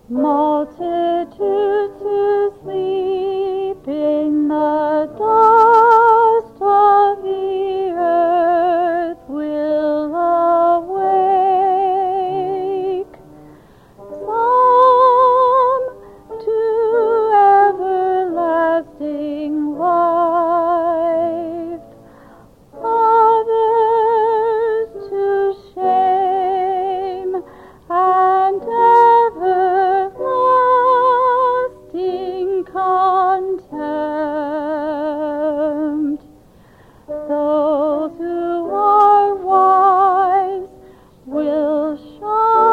Multitudes who sleep in the dust of the earth will awake. Some to everlasting life, others to shame and everlasting contempt. Those who are wise will shine